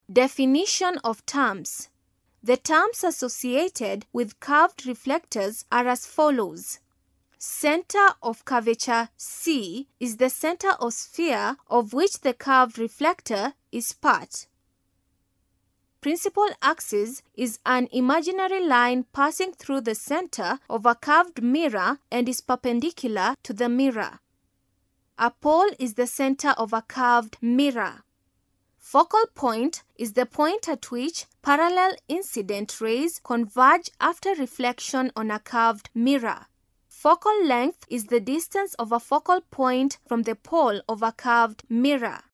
Definition of terms. The terms associated with curved reflectors are as follows. Center of curvature C is the center of sphere of which the curved reflector is part. Principal axis is an imaginary line passing through the center of a curved mirror and is perpendicular to the mirror. A pole is the center of a curved mirror. Focal point is the point at which parallel incident rays converge after reflection on a curved mirror. Focal length is the distance of a focal point from the pole of a curved mirror.